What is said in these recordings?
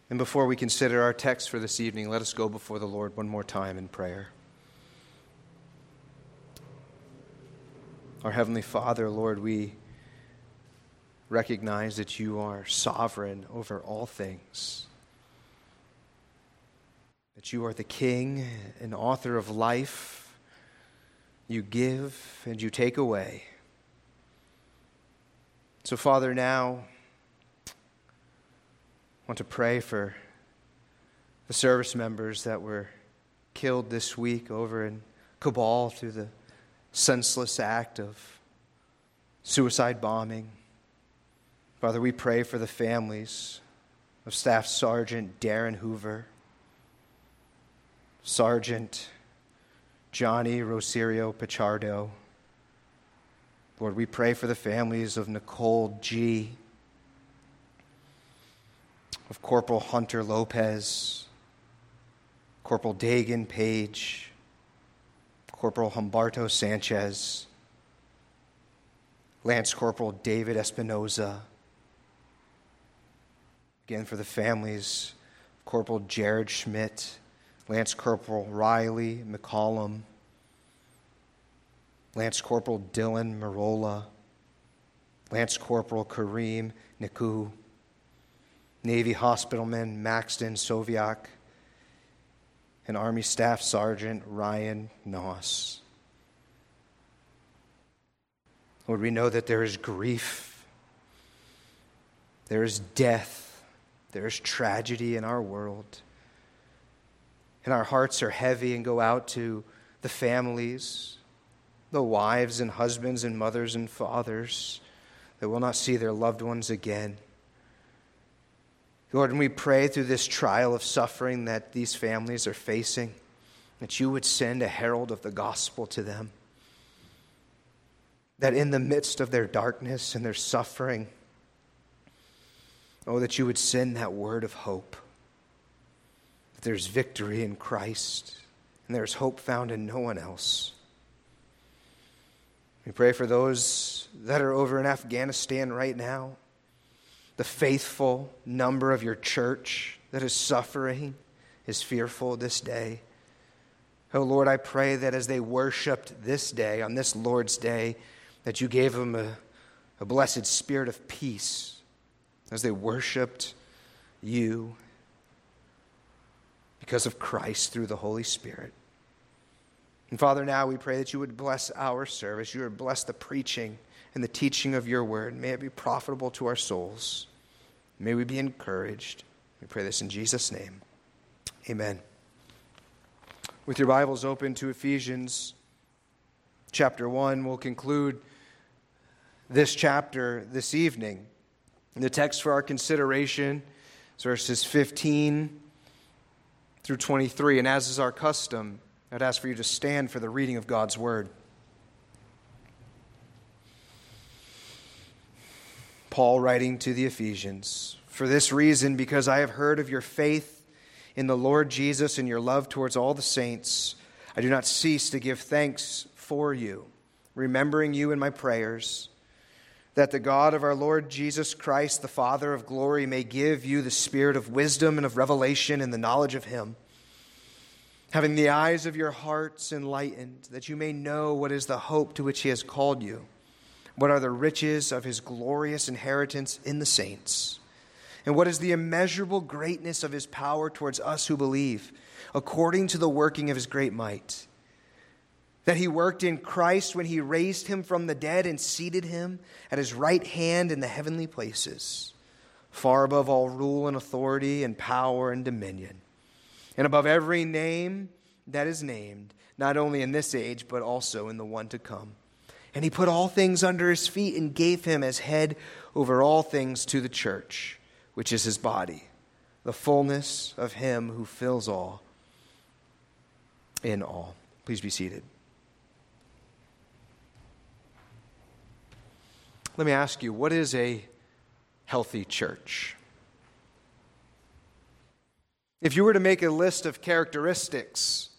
And before we consider our text for this evening, let us go before the Lord one more time in prayer. Our Heavenly Father, Lord, we recognize that you are sovereign over all things, that you are the King and author of life. You give and you take away. So, Father, now I want to pray for the service members that were killed this week over in Kabul through the senseless act of suicide bombing. Father, we pray for the families of Staff Sergeant Darren Hoover, Sergeant Johnny Rosario Pichardo. Lord, we pray for the families of Nicole G., of Corporal Hunter Lopez, Corporal Dagan Page, Corporal Humberto Sanchez, Lance Corporal David Espinoza. Again, for the families of Corporal Jared Schmidt, Lance Corporal Riley McCollum, Lance Corporal Dylan Marola, Lance Corporal Kareem Niku, Navy Hospitalman Maxton Soviak, and Army Staff Sergeant Ryan Noss. Lord, we know that there is grief, there is death, there is tragedy in our world. And our hearts are heavy and go out to the families, the wives and husbands and mothers and fathers that will not see their loved ones again. Lord, and we pray through this trial of suffering that these families are facing, that you would send a herald of the gospel to them, that in the midst of their darkness and their suffering, oh, that you would send that word of hope, that there's victory in Christ, and there's hope found in no one else. We pray for those that are over in Afghanistan right now, the faithful number of your church that is suffering, is fearful this day. Oh Lord, I pray that as they worshiped this day, on this Lord's Day, that you gave them a blessed spirit of peace as they worshiped you because of Christ through the Holy Spirit. And Father, now we pray that you would bless our service. You would bless the preaching and the teaching of your word. May it be profitable to our souls. May we be encouraged. We pray this in Jesus' name. Amen. With your Bibles open to Ephesians chapter 1, we'll conclude this chapter this evening. And the text for our consideration is verses 15 through 23. And as is our custom, I'd ask for you to stand for the reading of God's word. Paul writing to the Ephesians, "For this reason, because I have heard of your faith in the Lord Jesus and your love towards all the saints, I do not cease to give thanks for you, remembering you in my prayers, that the God of our Lord Jesus Christ, the Father of glory, may give you the spirit of wisdom and of revelation in the knowledge of him, having the eyes of your hearts enlightened, that you may know what is the hope to which he has called you, what are the riches of his glorious inheritance in the saints, and what is the immeasurable greatness of his power towards us who believe, according to the working of his great might, that he worked in Christ when he raised him from the dead and seated him at his right hand in the heavenly places, far above all rule and authority and power and dominion, and above every name that is named, not only in this age, but also in the one to come. And he put all things under his feet and gave him as head over all things to the church, which is his body, the fullness of him who fills all in all." Please be seated. Let me ask you, what is a healthy church? If you were to make a list of characteristics,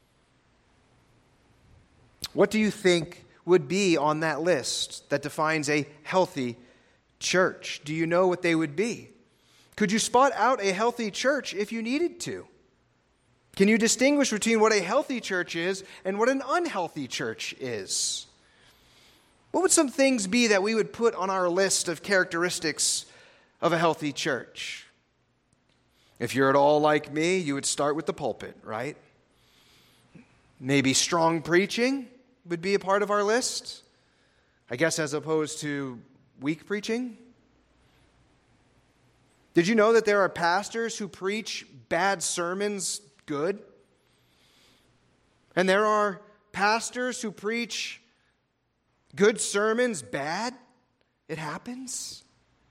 what do you think would be on that list that defines a healthy church? Do you know what they would be? Could you spot out a healthy church if you needed to? Can you distinguish between what a healthy church is and what an unhealthy church is? What would some things be that we would put on our list of characteristics of a healthy church? If you're at all like me, you would start with the pulpit, right? Maybe strong preaching would be a part of our list, I guess, as opposed to weak preaching. Did you know that there are pastors who preach bad sermons good? And there are pastors who preach good sermons bad? It happens.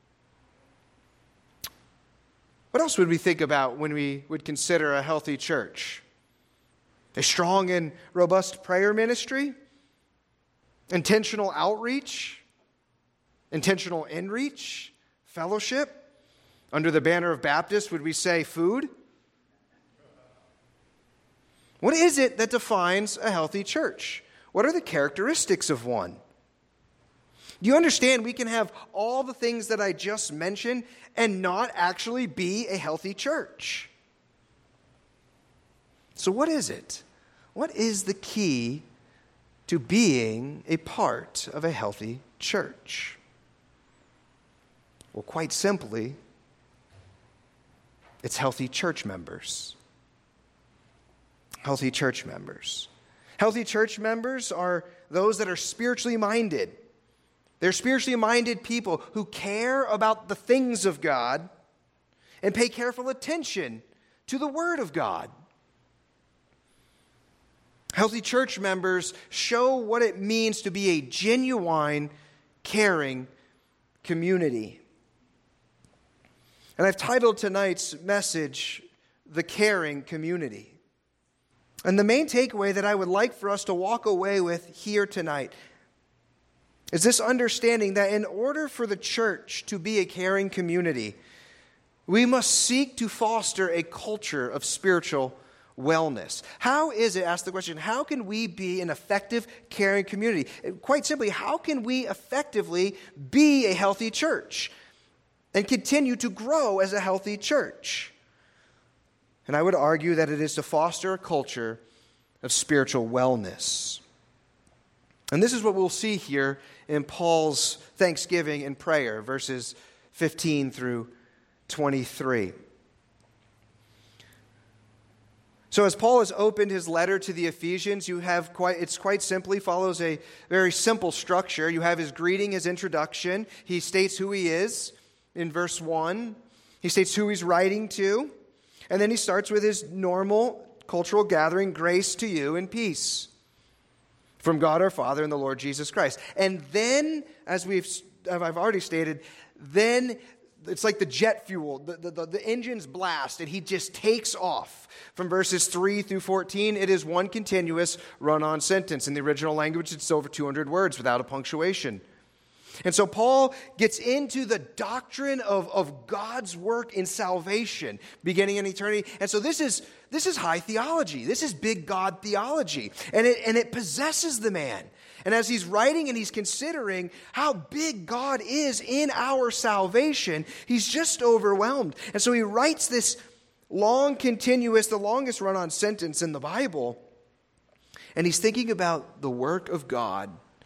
What else would we think about when we would consider a healthy church? A strong and robust prayer ministry? Intentional outreach? Intentional inreach? Fellowship? Under the banner of Baptist, would we say food? What is it that defines a healthy church? What are the characteristics of one? Do you understand we can have all the things that I just mentioned and not actually be a healthy church? So what is it? What is the key to being a part of a healthy church? Well, quite simply, it's healthy church members. Healthy church members. Healthy church members are those that are spiritually minded. They're spiritually minded people who care about the things of God and pay careful attention to the Word of God. Healthy church members show what it means to be a genuine, caring community. And I've titled tonight's message, The Caring Community. And the main takeaway that I would like for us to walk away with here tonight is this understanding that in order for the church to be a caring community, we must seek to foster a culture of spiritual wellness. How is it, ask the question, how can we be an effective, caring community? Quite simply, how can we effectively be a healthy church and continue to grow as a healthy church? And I would argue that it is to foster a culture of spiritual wellness. And this is what we'll see here in Paul's thanksgiving and prayer, verses 15 through 23. So as Paul has opened his letter to the Ephesians, it's quite simply follows a very simple structure. You have his greeting, his introduction. He states who he is in verse 1. He states who he's writing to. And then he starts with his normal cultural gathering, grace to you and peace from God our Father and the Lord Jesus Christ. And then, as I've already stated, then it's like the jet fuel, the engines blast, and he just takes off. From verses 3 through 14, it is one continuous run-on sentence. In the original language, it's over 200 words without a punctuation. And so Paul gets into the doctrine of God's work in salvation, beginning in eternity. And so this is high theology. This is big God theology. And it possesses the man. And as he's writing and he's considering how big God is in our salvation, he's just overwhelmed. And so he writes this long, continuous, the longest run-on sentence in the Bible. And he's thinking about the work of God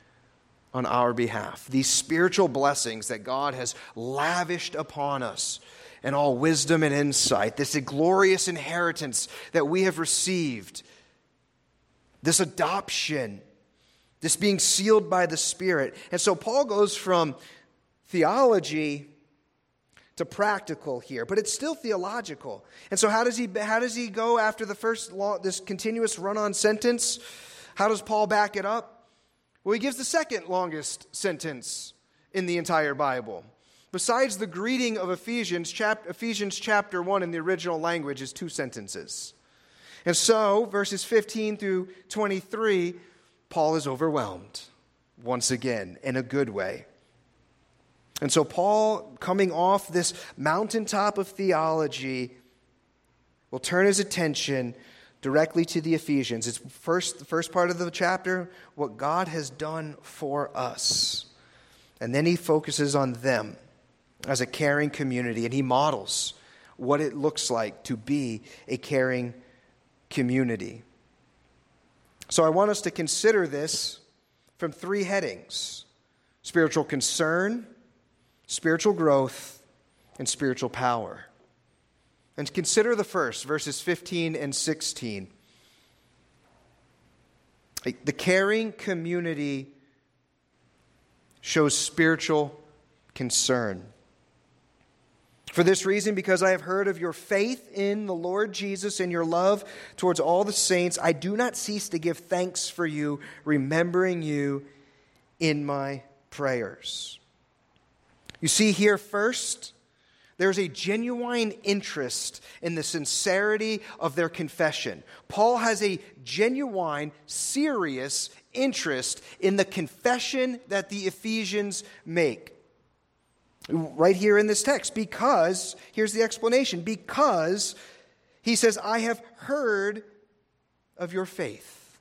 on our behalf, these spiritual blessings that God has lavished upon us, and all wisdom and insight, this glorious inheritance that we have received, this adoption, this being sealed by the Spirit. And so Paul goes from theology to practical here, but it's still theological. And so how does he go after the first this continuous run-on sentence? How does Paul back it up? Well, he gives the second longest sentence in the entire Bible. Besides the greeting of Ephesians chapter 1 in the original language is 2 sentences. And so, verses 15 through 23, Paul is overwhelmed once again in a good way. And so Paul, coming off this mountaintop of theology, will turn his attention directly to the Ephesians. It's the first part of the chapter, what God has done for us. And then he focuses on them. as a caring community, and he models what it looks like to be a caring community. So I want us to consider this from three headings: spiritual concern, spiritual growth, and spiritual power. And consider the first, verses 15 and 16. The caring community shows spiritual concern. For this reason, because I have heard of your faith in the Lord Jesus and your love towards all the saints, I do not cease to give thanks for you, remembering you in my prayers. You see here first, there's a genuine interest in the sincerity of their confession. Paul has a genuine, serious interest in the confession that the Ephesians make. Right here in this text, because, here's the explanation, because he says, I have heard of your faith.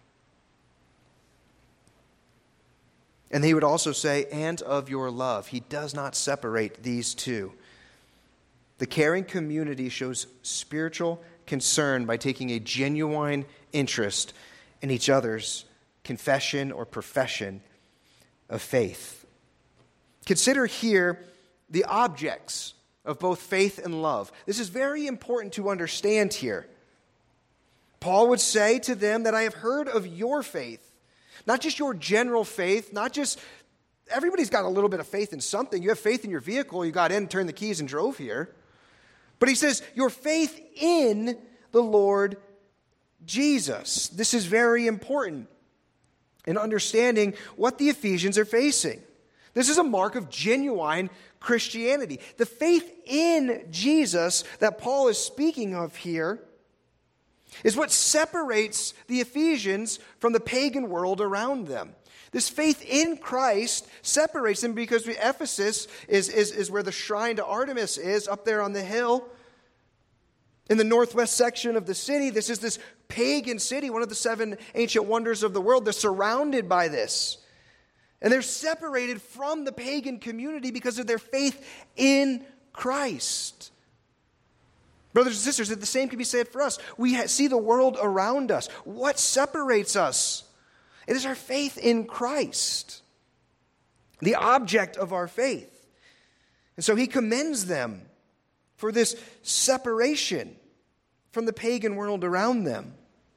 And he would also say, and of your love. He does not separate these two. The caring community shows spiritual concern by taking a genuine interest in each other's confession or profession of faith. Consider here the objects of both faith and love. This is very important to understand here. Paul would say to them that I have heard of your faith, not just your general faith, not just everybody's got a little bit of faith in something. You have faith in your vehicle, you got in, turned the keys, and drove here. But he says, your faith in the Lord Jesus. This is very important in understanding what the Ephesians are facing. This is a mark of genuine Christianity. The faith in Jesus that Paul is speaking of here is what separates the Ephesians from the pagan world around them. This faith in Christ separates them because Ephesus is where the shrine to Artemis is, up there on the hill. In the northwest section of the city, this is this pagan city, one of the 7 ancient wonders of the world. They're surrounded by this. And they're separated from the pagan community because of their faith in Christ. Brothers and sisters, the same can be said for us. We see the world around us. What separates us? It is our faith in Christ, the object of our faith. And so he commends them for this separation from the pagan world around them.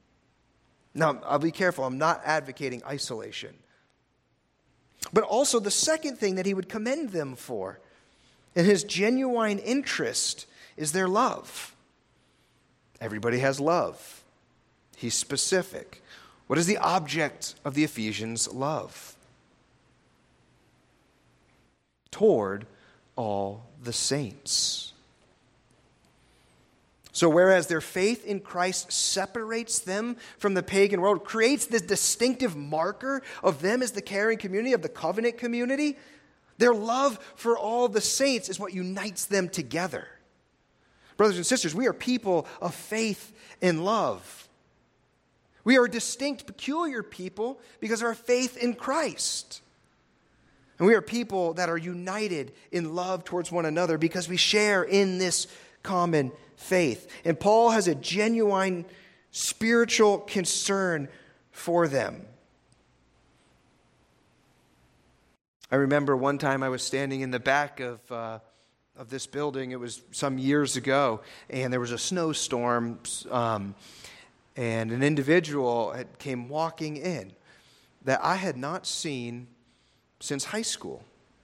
Now, I'll be careful. I'm not advocating isolation. But also the second thing that he would commend them for, and his genuine interest, is their love. Everybody has love. He's specific. What is the object of the Ephesians' love? Toward all the saints. So whereas their faith in Christ separates them from the pagan world, creates this distinctive marker of them as the caring community, of the covenant community, their love for all the saints is what unites them together. Brothers and sisters, we are people of faith and love. We are a distinct, peculiar people because of our faith in Christ. And we are people that are united in love towards one another because we share in this common faith. And Paul has a genuine spiritual concern for them. I remember one time I was standing in the back of this building. It was some years ago, and there was a snowstorm, and an individual came walking in that I had not seen since high school.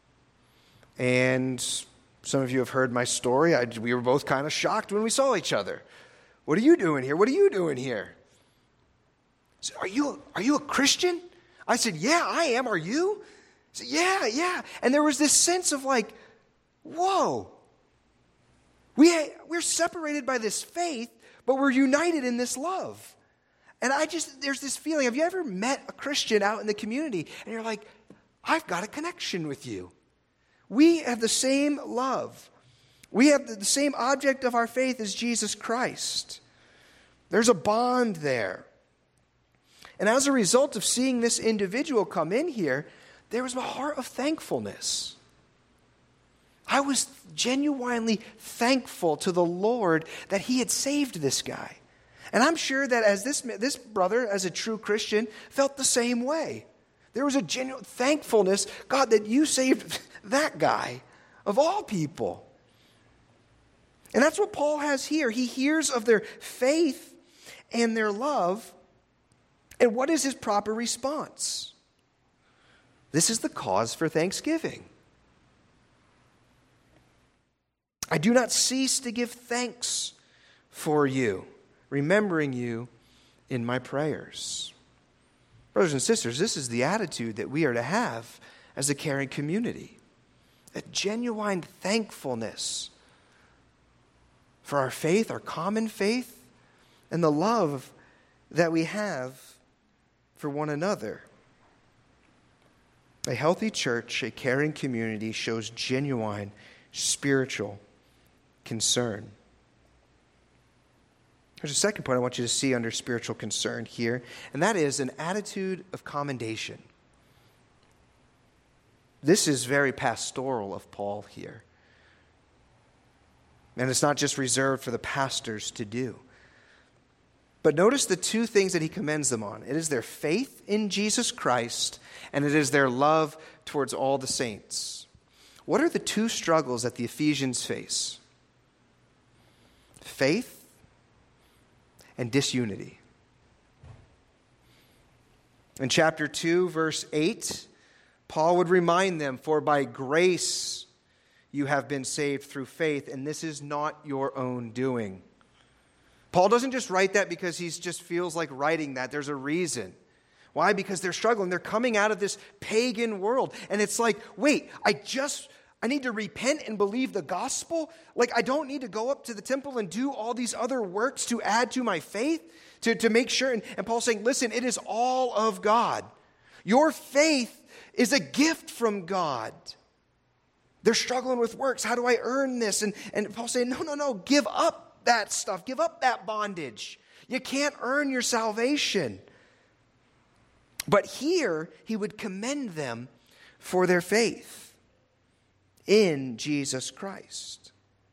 And some of you have heard my story. We were both kind of shocked when we saw each other. What are you doing here? What are you doing here? So, are you a Christian? I said, yeah, I am. Are you? He said, yeah. And there was this sense of like, whoa. We're separated by this faith, but we're united in this love. And there's this feeling. Have you ever met a Christian out in the community and you're like, I've got a connection with you. We have the same love. We have the same object of our faith as Jesus Christ. There's a bond there. And as a result of seeing this individual come in here, there was a heart of thankfulness. I was genuinely thankful to the Lord that he had saved this guy. And I'm sure that as this brother, as a true Christian, felt the same way. There was a genuine thankfulness, God, that you saved that guy of all people. And that's what Paul has here. He hears of their faith and their love. And what is his proper response? This is the cause for thanksgiving. I do not cease to give thanks for you, remembering you in my prayers. Brothers and sisters, this is the attitude that we are to have as a caring community. A genuine thankfulness for our faith, our common faith, and the love that we have for one another. A healthy church, a caring community shows genuine spiritual concern. There's a second point I want you to see under spiritual concern here, and that is an attitude of commendation. This is very pastoral of Paul here. And it's not just reserved for the pastors to do. But notice the two things that he commends them on. It is their faith in Jesus Christ, and it is their love towards all the saints. What are the two struggles that the Ephesians face? Faith and disunity. In chapter 2, verse 8, Paul would remind them, "For by grace you have been saved through faith, and this is not your own doing." Paul doesn't just write that because he just feels like writing that. There's a reason. Why? Because they're struggling. They're coming out of this pagan world. And it's like, wait, I need to repent and believe the gospel? Like, I don't need to go up to the temple and do all these other works to add to my faith? To make sure. And Paul's saying, listen, it is all of God. Your faith is a gift from God. They're struggling with works. How do I earn this? And Paul's saying, no, give up that stuff. Give up that bondage. You can't earn your salvation. But here, he would commend them for their faith in Jesus Christ.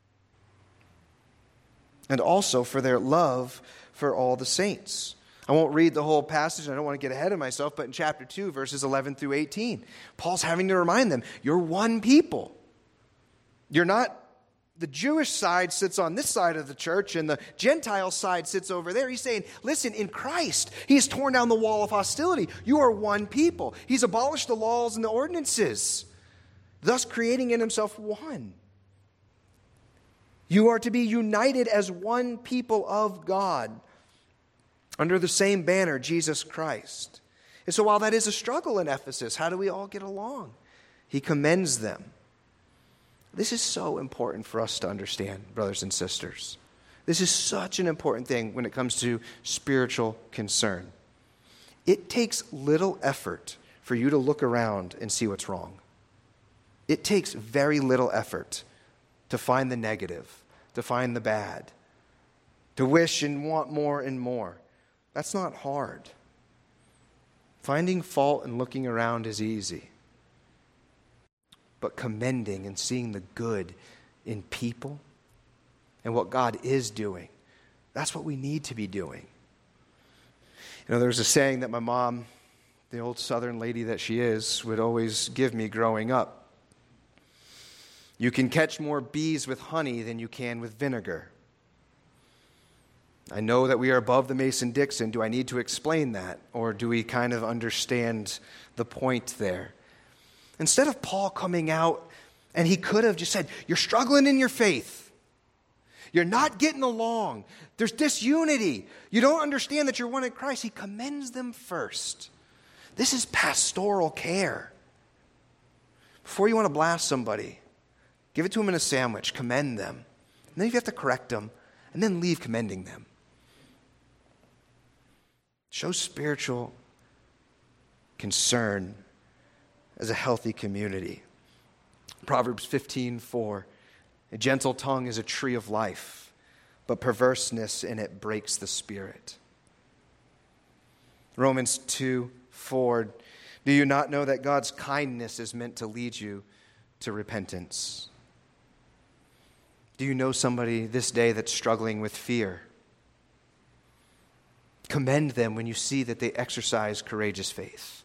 And also for their love for all the saints. I won't read the whole passage. I don't want to get ahead of myself. But in chapter 2, verses 11 through 18, Paul's having to remind them, you're one people. You're not, the Jewish side sits on this side of the church and the Gentile side sits over there. He's saying, listen, in Christ, he has torn down the wall of hostility. You are one people. He's abolished the laws and the ordinances, thus creating in himself one. You are to be united as one people of God under the same banner, Jesus Christ. And so while that is a struggle in Ephesus, how do we all get along? He commends them. This is so important for us to understand, brothers and sisters. This is such an important thing when it comes to spiritual concern. It takes little effort for you to look around and see what's wrong. It takes very little effort to find the negative, to find the bad, to wish and want more and more. That's not hard. Finding fault and looking around is easy. But commending and seeing the good in people and what God is doing, that's what we need to be doing. You know, there's a saying that my mom, the old Southern lady that she is, would always give me growing up. You can catch more bees with honey than you can with vinegar. I know that we are above the Mason-Dixon. Do I need to explain that? Or do we kind of understand the point there? Instead of Paul coming out, and he could have just said, you're struggling in your faith. You're not getting along. There's disunity. You don't understand that you're one in Christ. He commends them first. This is pastoral care. Before you want to blast somebody, give it to them in a sandwich, commend them. And then you have to correct them, and then leave commending them. Show spiritual concern as a healthy community. Proverbs 15:4, a gentle tongue is a tree of life, but perverseness in it breaks the spirit. Romans 2:4, do you not know that God's kindness is meant to lead you to repentance? Do you know somebody this day that's struggling with fear? Commend them when you see that they exercise courageous faith.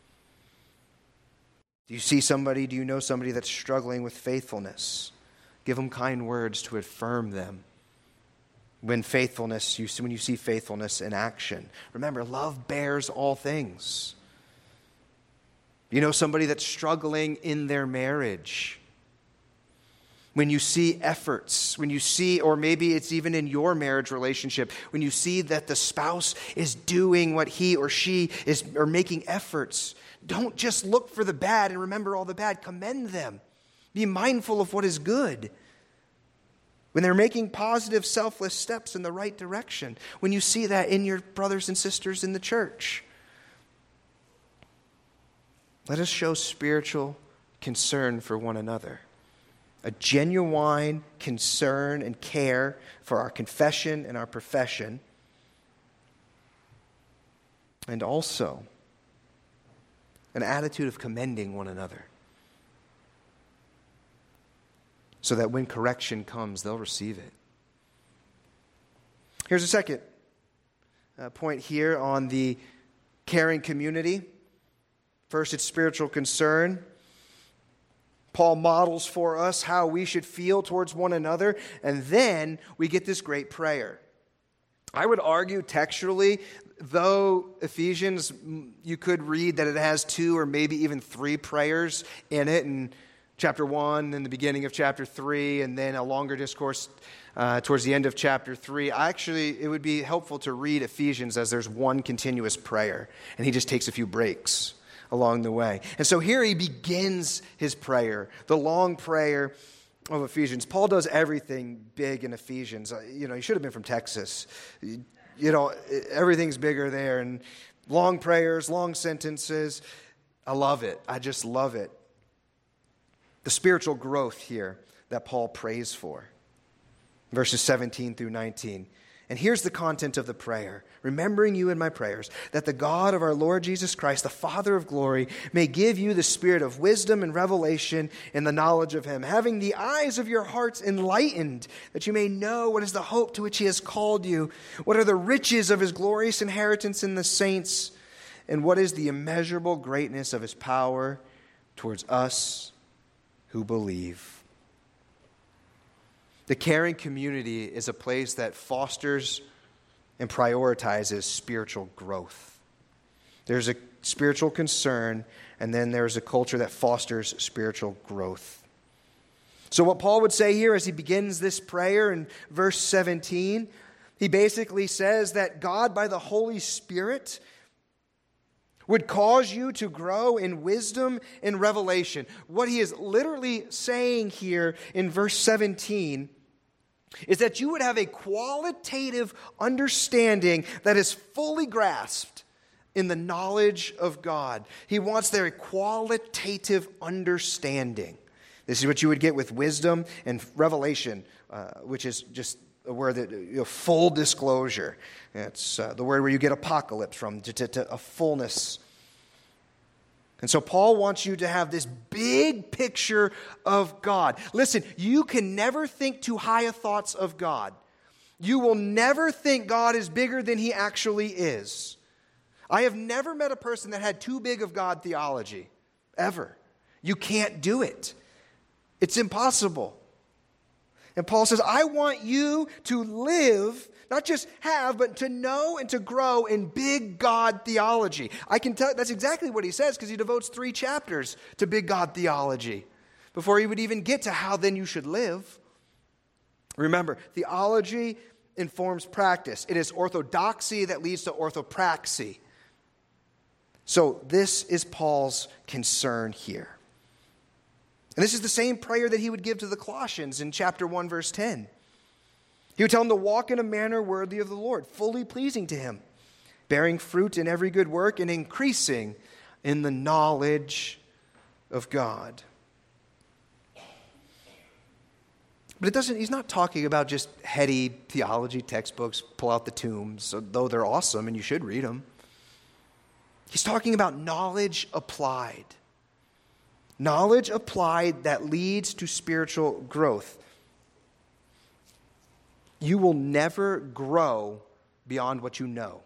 Do you know somebody that's struggling with faithfulness? Give them kind words to affirm them. When you see faithfulness in action. Remember, love bears all things. You know somebody that's struggling in their marriage. When you see efforts, or maybe it's even in your marriage relationship, when you see that the spouse is doing what he or she is, or making efforts, don't just look for the bad and remember all the bad. Commend them. Be mindful of what is good. When they're making positive, selfless steps in the right direction. When you see that in your brothers and sisters in the church. Let us show spiritual concern for one another. A genuine concern and care for our confession and our profession. And also an attitude of commending one another. So that when correction comes, they'll receive it. Here's a second point here on the caring community. First, it's spiritual concern. Paul models for us how we should feel towards one another, and then we get this great prayer. I would argue textually, though Ephesians, you could read that it has 2 or maybe even 3 prayers in it, and chapter 1 and the beginning of chapter 3, and then a longer discourse towards the end of chapter 3. It would be helpful to read Ephesians as there's one continuous prayer, and he just takes a few breaks along the way. And so here he begins his prayer, the long prayer of Ephesians. Paul does everything big in Ephesians. He should have been from Texas. Everything's bigger there, and long prayers, long sentences. I love it. I just love it. The spiritual growth here that Paul prays for. Verses 17 through 19. And here's the content of the prayer. Remembering you in my prayers, that the God of our Lord Jesus Christ, the Father of glory, may give you the spirit of wisdom and revelation in the knowledge of him, having the eyes of your hearts enlightened, that you may know what is the hope to which he has called you, what are the riches of his glorious inheritance in the saints, and what is the immeasurable greatness of his power towards us who believe. The caring community is a place that fosters and prioritizes spiritual growth. There's a spiritual concern, and then there's a culture that fosters spiritual growth. So what Paul would say here as he begins this prayer in verse 17, he basically says that God, by the Holy Spirit, would cause you to grow in wisdom and revelation. What he is literally saying here in verse 17 is that you would have a qualitative understanding that is fully grasped in the knowledge of God. He wants their qualitative understanding. This is what you would get with wisdom and revelation, which is just a word that, full disclosure. It's the word where you get apocalypse from, to a fullness. And so Paul wants you to have this big picture of God. Listen, you can never think too high of thoughts of God. You will never think God is bigger than he actually is. I have never met a person that had too big of God theology, ever. You can't do it. It's impossible. And Paul says, I want you to live, not just have, but to know and to grow in big God theology. I can tell that's exactly what he says because he devotes 3 chapters to big God theology before he would even get to how then you should live. Remember, theology informs practice. It is orthodoxy that leads to orthopraxy. So this is Paul's concern here. And this is the same prayer that he would give to the Colossians in chapter 1, verse 10. He would tell them to walk in a manner worthy of the Lord, fully pleasing to him, bearing fruit in every good work and increasing in the knowledge of God. But he's not talking about just heady theology textbooks, pull out the tombs, though they're awesome and you should read them. He's talking about knowledge applied. Knowledge applied that leads to spiritual growth. you will never grow beyond what you know.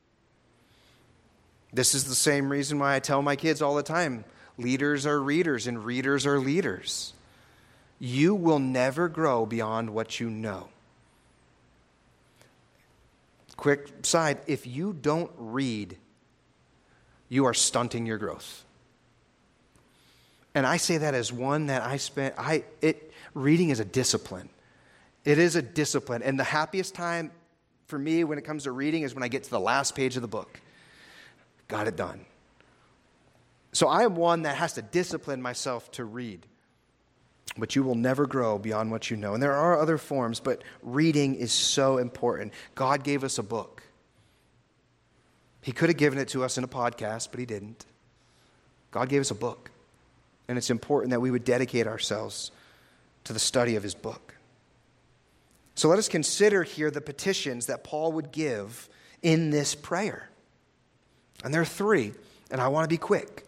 This is the same reason why I tell my kids all the time, leaders are readers and readers are leaders. You will never grow beyond what you know. Quick side, if you don't read, you are stunting your growth. And I say that as one that reading is a discipline. It is a discipline. And the happiest time for me when it comes to reading is when I get to the last page of the book. Got it done. So I am one that has to discipline myself to read. But you will never grow beyond what you know. And there are other forms, but reading is so important. God gave us a book. He could have given it to us in a podcast, but he didn't. God gave us a book. And it's important that we would dedicate ourselves to the study of his book. So let us consider here the petitions that Paul would give in this prayer. And there are 3, and I want to be quick.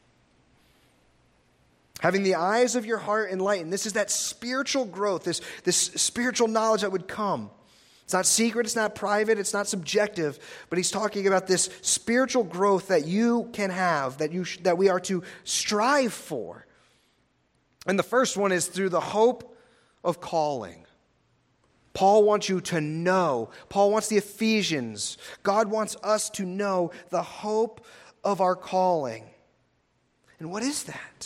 Having the eyes of your heart enlightened. This is that spiritual growth, this spiritual knowledge that would come. It's not secret, it's not private, it's not subjective, but he's talking about this spiritual growth that you can have, that we are to strive for. And the first one is through the hope of calling. Paul wants you to know. Paul wants the Ephesians. God wants us to know the hope of our calling. And what is that?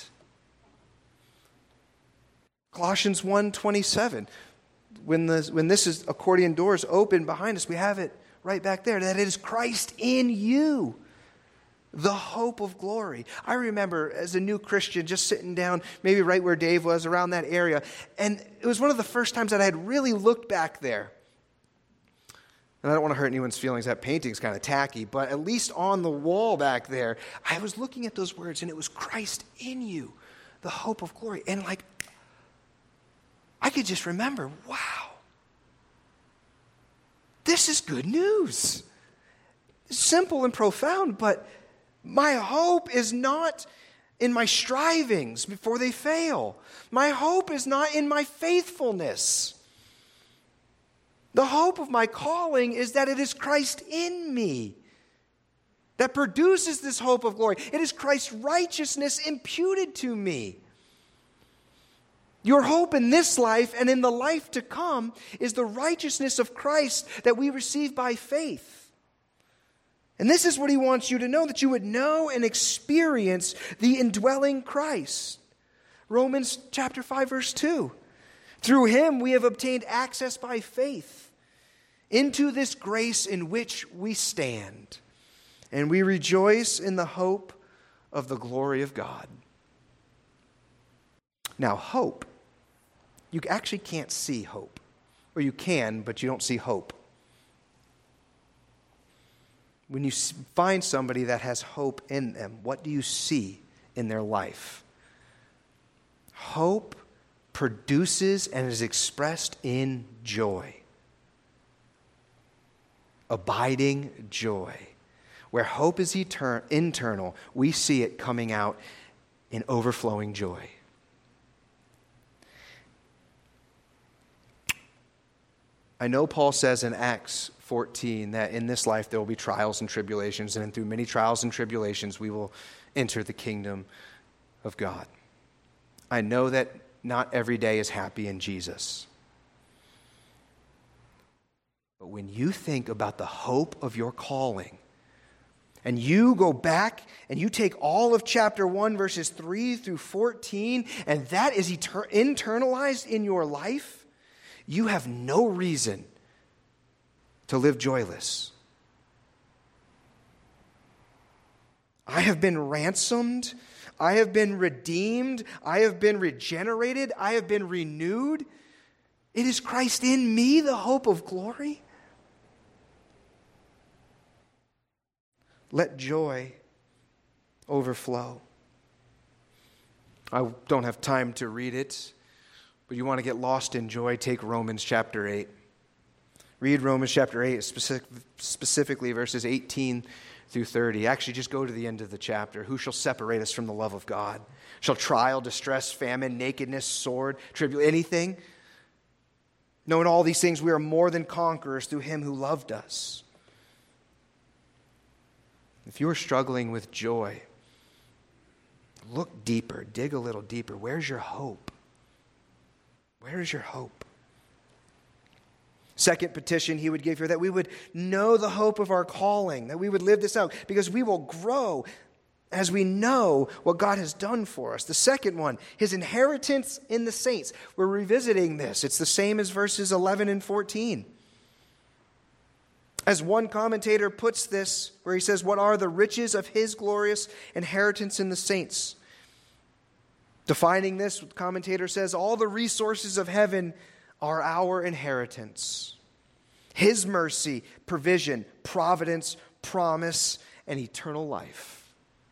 Colossians 1:27. When this is accordion doors open behind us, we have it right back there. That it is Christ in you, the hope of glory. I remember as a new Christian just sitting down, maybe right where Dave was, around that area. And it was one of the first times that I had really looked back there. And I don't want to hurt anyone's feelings. That painting's kind of tacky. But at least on the wall back there, I was looking at those words and it was Christ in you, the hope of glory. And I could just remember, wow, this is good news. It's simple and profound, but my hope is not in my strivings before they fail. My hope is not in my faithfulness. The hope of my calling is that it is Christ in me that produces this hope of glory. It is Christ's righteousness imputed to me. Your hope in this life and in the life to come is the righteousness of Christ that we receive by faith. And this is what he wants you to know, that you would know and experience the indwelling Christ. Romans chapter 5, verse 2. Through him we have obtained access by faith into this grace in which we stand. And we rejoice in the hope of the glory of God. Now, hope. You actually can't see hope. Or you can, but you don't see hope. When you find somebody that has hope in them, what do you see in their life? Hope produces and is expressed in joy. Abiding joy. Where hope is internal, we see it coming out in overflowing joy. I know Paul says in Acts 14 that in this life there will be trials and tribulations, and through many trials and tribulations we will enter the kingdom of God. I know that not every day is happy in Jesus. But when you think about the hope of your calling, and you go back and you take all of chapter 1, verses 3 through 14, and that is internalized in your life, you have no reason to live joyless. I have been ransomed. I have been redeemed. I have been regenerated. I have been renewed. It is Christ in me, the hope of glory. Let joy overflow. I don't have time to read it, but you want to get lost in joy, take Romans chapter 8. Read Romans chapter 8, specifically verses 18 through 30. Actually, just go to the end of the chapter. Who shall separate us from the love of God? Shall trial, distress, famine, nakedness, sword, tribulation, anything? Knowing all these things, we are more than conquerors through him who loved us. If you are struggling with joy, look deeper, dig a little deeper. Where's your hope? Where is your hope? Second petition he would give here, that we would know the hope of our calling, that we would live this out, because we will grow as we know what God has done for us. The second one, his inheritance in the saints. We're revisiting this. It's the same as verses 11 and 14. As one commentator puts this, where he says, what are the riches of his glorious inheritance in the saints? Defining this, the commentator says, all the resources of heaven are our inheritance. His mercy, provision, providence, promise, and eternal life.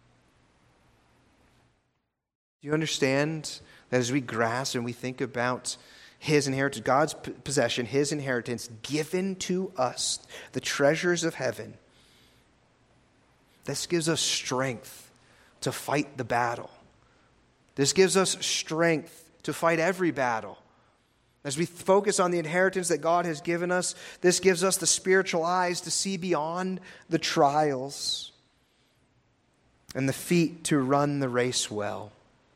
Do you understand that as we grasp and we think about his inheritance, God's possession, his inheritance given to us, the treasures of heaven, this gives us strength to fight the battle. This gives us strength to fight every battle. As we focus on the inheritance that God has given us, this gives us the spiritual eyes to see beyond the trials and the feet to run the race well.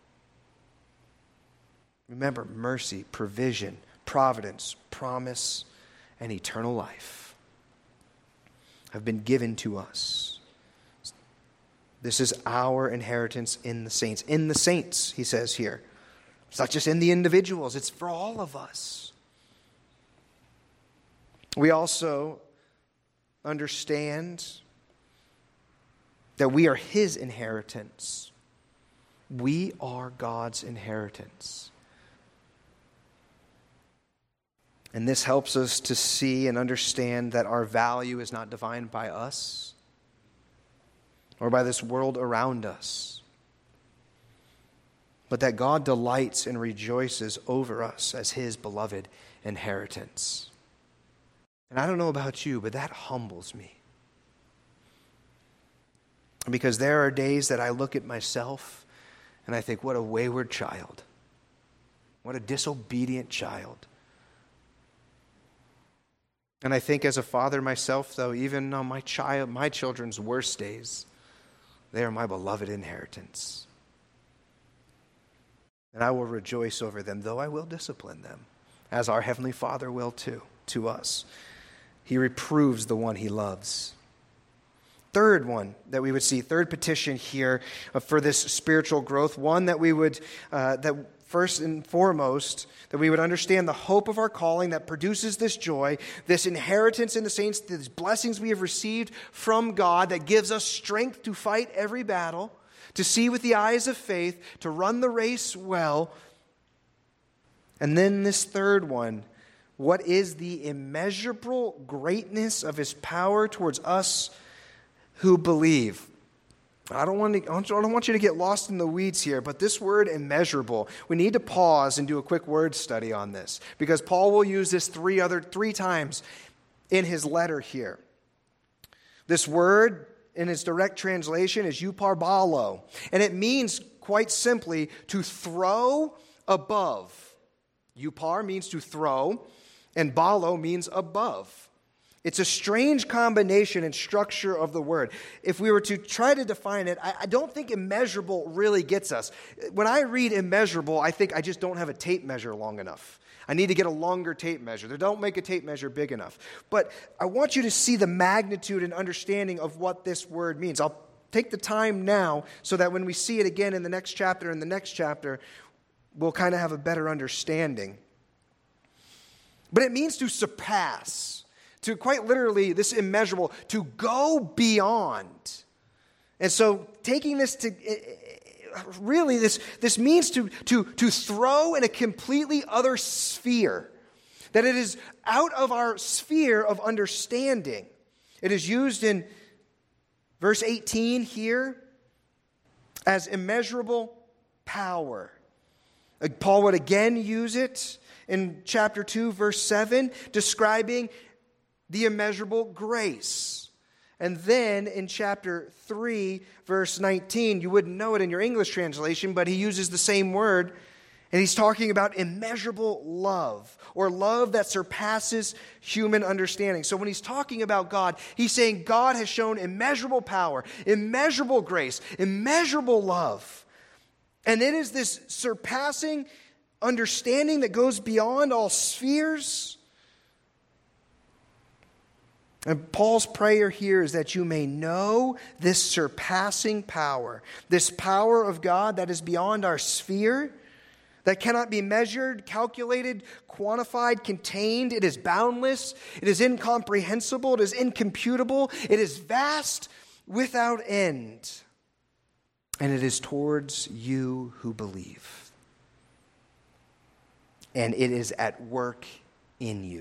Remember, mercy, provision, providence, promise, and eternal life have been given to us. This is our inheritance in the saints. In the saints, he says here. It's not just in the individuals, it's for all of us. We also understand that we are his inheritance. We are God's inheritance. And this helps us to see and understand that our value is not defined by us or by this world around us, but that God delights and rejoices over us as his beloved inheritance. And I don't know about you, but that humbles me. Because there are days that I look at myself and I think, what a wayward child. What a disobedient child. And I think as a father myself, though, even on my children's worst days, they are my beloved inheritance. And I will rejoice over them, though I will discipline them, as our Heavenly Father will too, to us. He reproves the one he loves. Third one that we would see, third petition here for this spiritual growth, one that we would, that first and foremost, that we would understand the hope of our calling that produces this joy, this inheritance in the saints, these blessings we have received from God that gives us strength to fight every battle, to see with the eyes of faith, to run the race well. And then this third one, what is the immeasurable greatness of his power towards us who believe? I don't want you to get lost in the weeds here, but this word immeasurable, we need to pause and do a quick word study on this, because Paul will use this three times in his letter here. This word in its direct translation is euparbalo, and it means quite simply to throw above. Eupar means to throw, and balo means above. It's a strange combination and structure of the word. If we were to try to define it, I don't think immeasurable really gets us. When I read immeasurable, I think I just don't have a tape measure long enough. I need to get a longer tape measure. They don't make a tape measure big enough. But I want you to see the magnitude and understanding of what this word means. I'll take the time now so that when we see it again in the next chapter and the next chapter, we'll kind of have a better understanding. But it means to surpass. To quite literally, this immeasurable, to go beyond. And so taking this to, really this means to throw in a completely other sphere. That it is out of our sphere of understanding. It is used in verse 18 here as immeasurable power. Paul would again use it in chapter 2, verse 7, describing the immeasurable grace. And then in chapter 3, verse 19, you wouldn't know it in your English translation, but he uses the same word And he's talking about immeasurable love, or love that surpasses human understanding. So when he's talking about God, he's saying God has shown immeasurable power, immeasurable grace, immeasurable love. And it is this surpassing understanding that goes beyond all spheres. And Paul's prayer here is that you may know this surpassing power, this power of God that is beyond our sphere, that cannot be measured, calculated, quantified, contained. It is boundless. It is incomprehensible. It is incomputable. It is vast without end. And it is towards you who believe. And it is at work in you.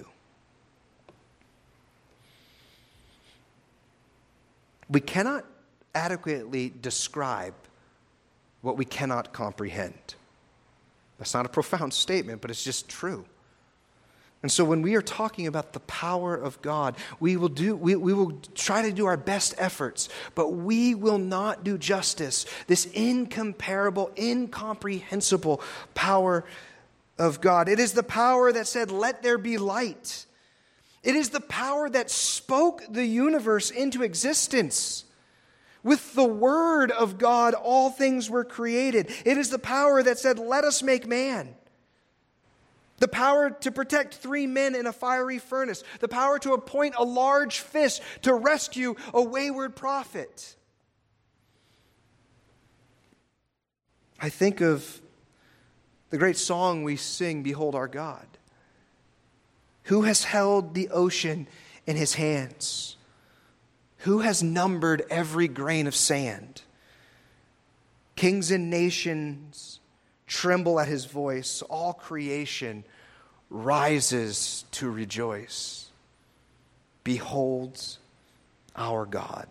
We cannot adequately describe what we cannot comprehend. That's not a profound statement, but it's just true. And so when we are talking about the power of God, we will try to do our best efforts, but we will not do justice. This incomparable, incomprehensible power of God. It is the power that said, "Let there be light." It is the power that spoke the universe into existence. With the word of God, all things were created. It is the power that said, "Let us make man." The power to protect 3 men in a fiery furnace. The power to appoint a large fish to rescue a wayward prophet. I think of the great song we sing, "Behold our God." Who has held the ocean in his hands? Who has numbered every grain of sand? Kings and nations tremble at his voice. All creation rises to rejoice. Behold our God.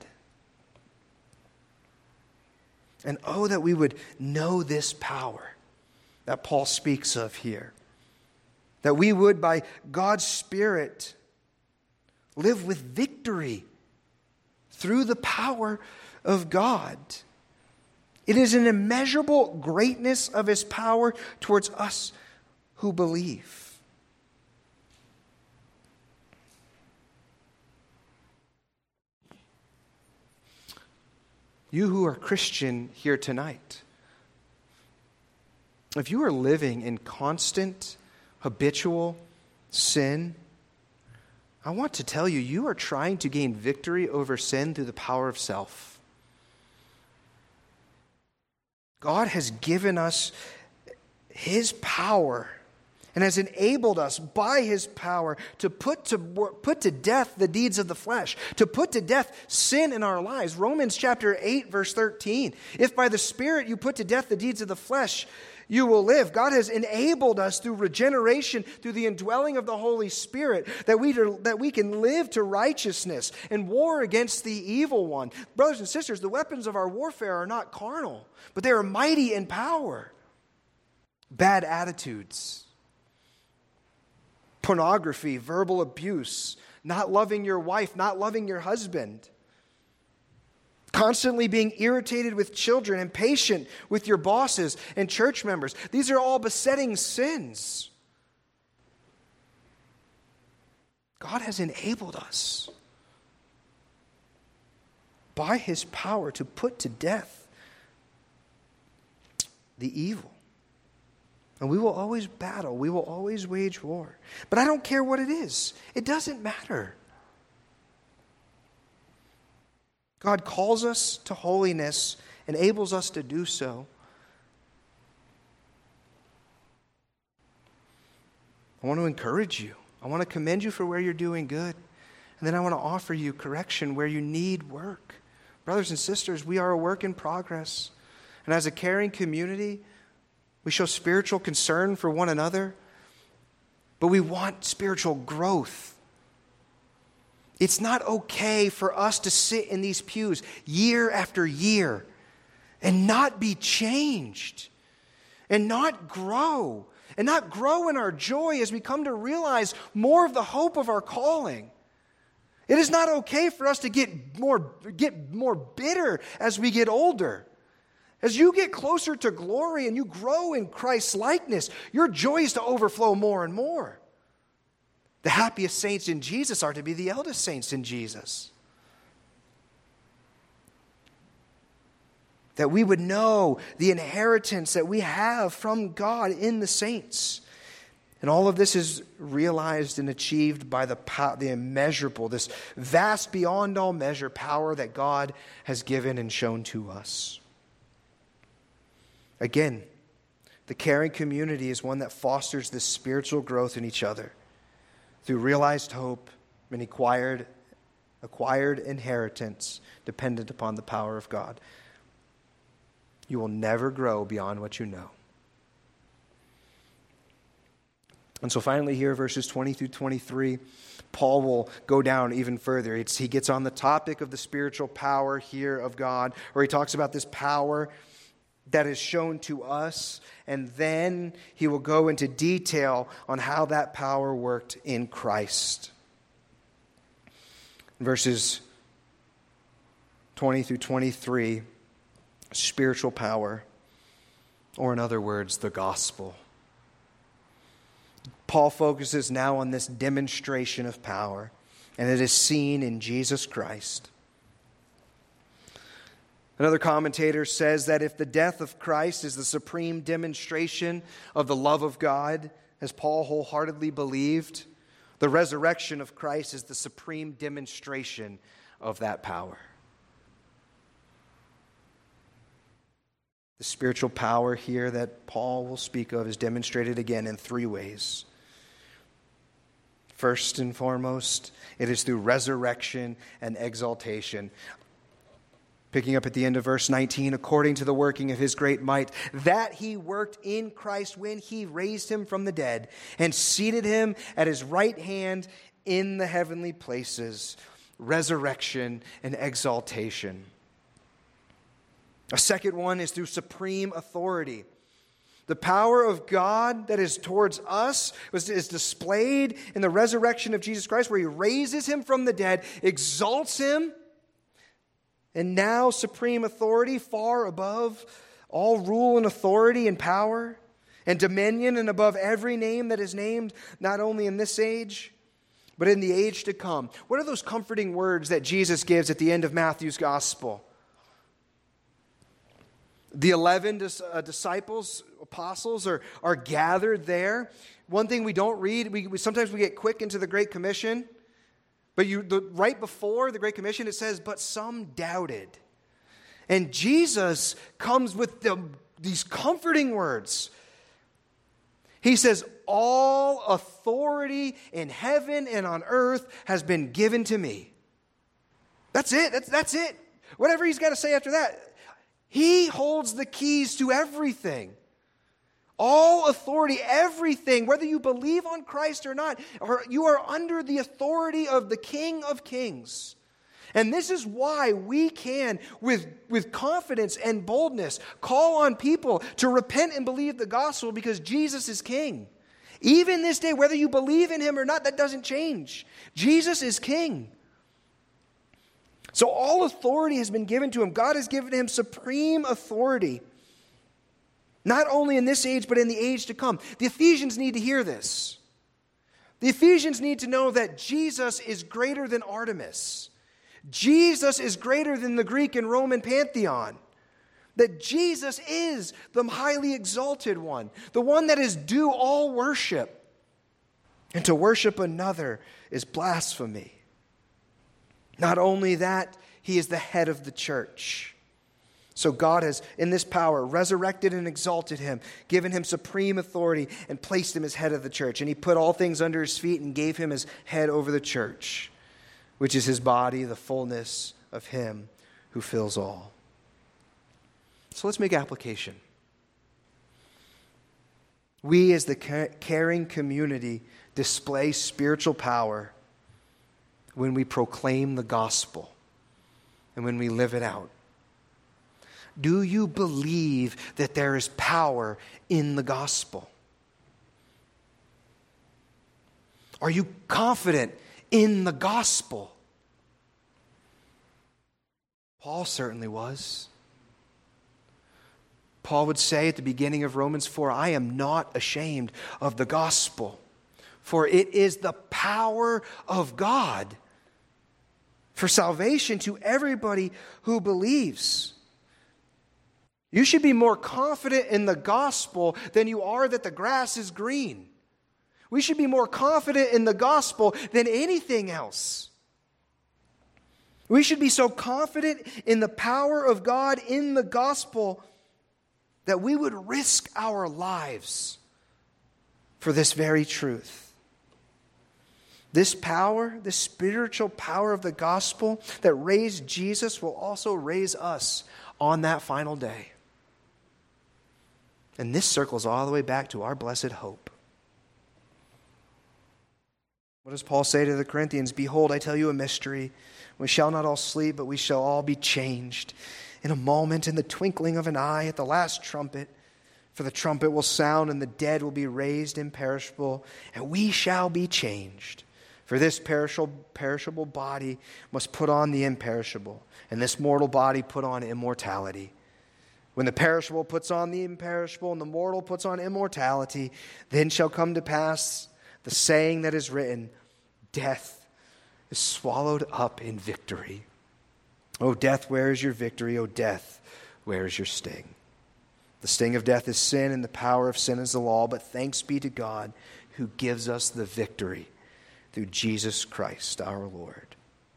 And oh, that we would know this power that Paul speaks of here. That we would, by God's Spirit, live with victory through the power of God. It is an immeasurable greatness of his power towards us who believe. You who are Christian here tonight, if you are living in constant, habitual sin, I want to tell you, you are trying to gain victory over sin through the power of self. God has given us his power and has enabled us by his power to put to death the deeds of the flesh, to put to death sin in our lives. Romans chapter 8, verse 13. If by the Spirit you put to death the deeds of the flesh, you will live. God has enabled us through regeneration, through the indwelling of the Holy Spirit, that we can live to righteousness and war against the evil one. Brothers and sisters, the weapons of our warfare are not carnal, but they are mighty in power. Bad attitudes, pornography, verbal abuse, not loving your wife, not loving your husband, constantly being irritated with children, impatient with your bosses and church members. These are all besetting sins. God has enabled us by his power to put to death the evil. And we will always battle. We will always wage war. But I don't care what it is. It doesn't matter. God calls us to holiness, enables us to do so. I want to encourage you. I want to commend you for where you're doing good. And then I want to offer you correction where you need work. Brothers and sisters, we are a work in progress. And as a caring community, we show spiritual concern for one another, but we want spiritual growth. It's not okay for us to sit in these pews year after year and not be changed and not grow in our joy as we come to realize more of the hope of our calling. It is not okay for us to get more bitter as we get older As you get closer to glory and you grow in Christ's likeness, your joy is to overflow more and more. The happiest saints in Jesus are to be the eldest saints in Jesus. That we would know the inheritance that we have from God in the saints. And all of this is realized and achieved by the immeasurable, this vast beyond all measure power that God has given and shown to us. Again, the caring community is one that fosters this spiritual growth in each other through realized hope and acquired inheritance dependent upon the power of God. You will never grow beyond what you know. And so finally here, verses 20 through 23, Paul will go down even further. He gets on the topic of the spiritual power here of God, or he talks about this power that is shown to us, and then he will go into detail on how that power worked in Christ. Verses 20 through 23, spiritual power, or in other words, the gospel. Paul focuses now on this demonstration of power, and it is seen in Jesus Christ. Another commentator says that if the death of Christ is the supreme demonstration of the love of God, as Paul wholeheartedly believed, the resurrection of Christ is the supreme demonstration of that power. The spiritual power here that Paul will speak of is demonstrated again in three ways. First and foremost, it is through resurrection and exaltation. Picking up at the end of verse 19, according to the working of his great might, that he worked in Christ when he raised him from the dead and seated him at his right hand in the heavenly places. Resurrection and exaltation. A second one is through supreme authority. The power of God that is towards us is displayed in the resurrection of Jesus Christ, where he raises him from the dead, exalts him, and now supreme authority far above all rule and authority and power and dominion and above every name that is named, not only in this age, but in the age to come. What are those comforting words that Jesus gives at the end of Matthew's gospel? The 11 disciples, apostles, are gathered there. One thing we don't read, sometimes we get quick into the Great Commission, but right before the Great Commission it says, but some doubted. And Jesus comes with these comforting words. He says, all authority in heaven and on earth has been given to me. That's it. That's it. Whatever he's got to say after that. He holds the keys to everything. All authority, everything, whether you believe on Christ or not, you are under the authority of the King of Kings. And this is why we can, with confidence and boldness, call on people to repent and believe the gospel because Jesus is King. Even this day, whether you believe in him or not, that doesn't change. Jesus is King. So all authority has been given to him. God has given him supreme authority. Not only in this age, but in the age to come. The Ephesians need to hear this. The Ephesians need to know that Jesus is greater than Artemis. Jesus is greater than the Greek and Roman pantheon. That Jesus is the highly exalted one. The one that is due all worship. And to worship another is blasphemy. Not only that, he is the head of the church. So God has, in this power, resurrected and exalted him, given him supreme authority, and placed him as head of the church. And he put all things under his feet and gave him as head over the church, which is his body, the fullness of him who fills all. So let's make application. We as the caring community display spiritual power when we proclaim the gospel and when we live it out. Do you believe that there is power in the gospel? Are you confident in the gospel? Paul certainly was. Paul would say at the beginning of Romans 4, I am not ashamed of the gospel, for it is the power of God for salvation to everybody who believes. You should be more confident in the gospel than you are that the grass is green. We should be more confident in the gospel than anything else. We should be so confident in the power of God in the gospel that we would risk our lives for this very truth. This power, this spiritual power of the gospel that raised Jesus will also raise us on that final day. And this circles all the way back to our blessed hope. What does Paul say to the Corinthians? Behold, I tell you a mystery. We shall not all sleep, but we shall all be changed. In a moment, in the twinkling of an eye, at the last trumpet. For the trumpet will sound, and the dead will be raised imperishable, and we shall be changed. For this perishable body must put on the imperishable, and this mortal body put on immortality. When the perishable puts on the imperishable, and the mortal puts on immortality, then shall come to pass the saying that is written, death is swallowed up in victory. O death, where is your victory? O death, where is your sting? The sting of death is sin, and the power of sin is the law. But thanks be to God who gives us the victory through Jesus Christ our Lord.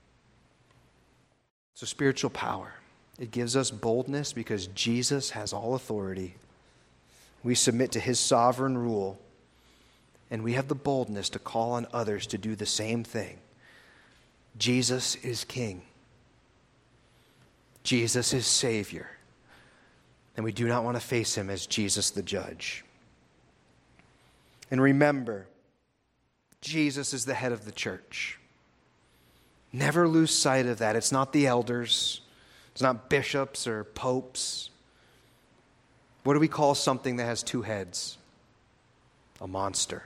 So spiritual power. It gives us boldness because Jesus has all authority. We submit to his sovereign rule, and we have the boldness to call on others to do the same thing. Jesus is King. Jesus is Savior. And we do not want to face him as Jesus the judge. And remember, Jesus is the head of the church. Never lose sight of that. It's not the elders. It's not bishops or popes. What do we call something that has two heads? A monster.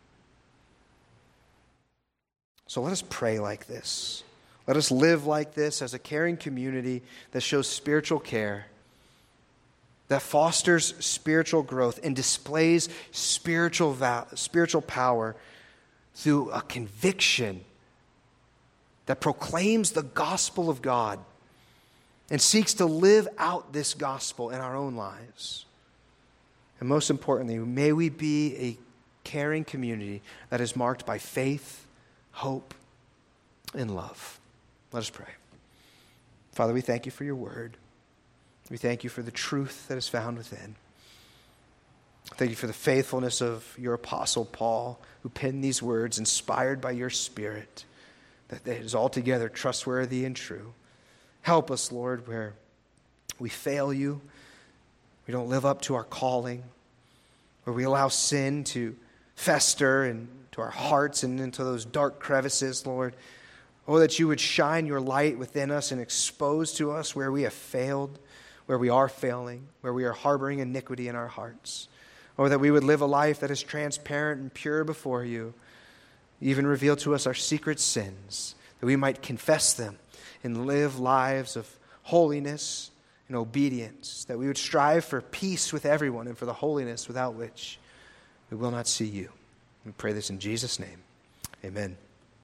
So let us pray like this. Let us live like this as a caring community that shows spiritual care, that fosters spiritual growth and displays spiritual power through a conviction that proclaims the gospel of God and seeks to live out this gospel in our own lives. And most importantly, may we be a caring community that is marked by faith, hope, and love. Let us pray. Father, we thank you for your word. We thank you for the truth that is found within. Thank you for the faithfulness of your apostle Paul, who penned these words inspired by your Spirit, that it is altogether trustworthy and true. Help us, Lord, where we fail you, we don't live up to our calling, where we allow sin to fester into our hearts and into those dark crevices, Lord. Oh, that you would shine your light within us and expose to us where we have failed, where we are failing, where we are harboring iniquity in our hearts. Oh, that we would live a life that is transparent and pure before you. Even reveal to us our secret sins, that we might confess them and live lives of holiness and obedience, that we would strive for peace with everyone and for the holiness without which we will not see you. We pray this in Jesus' name. Amen.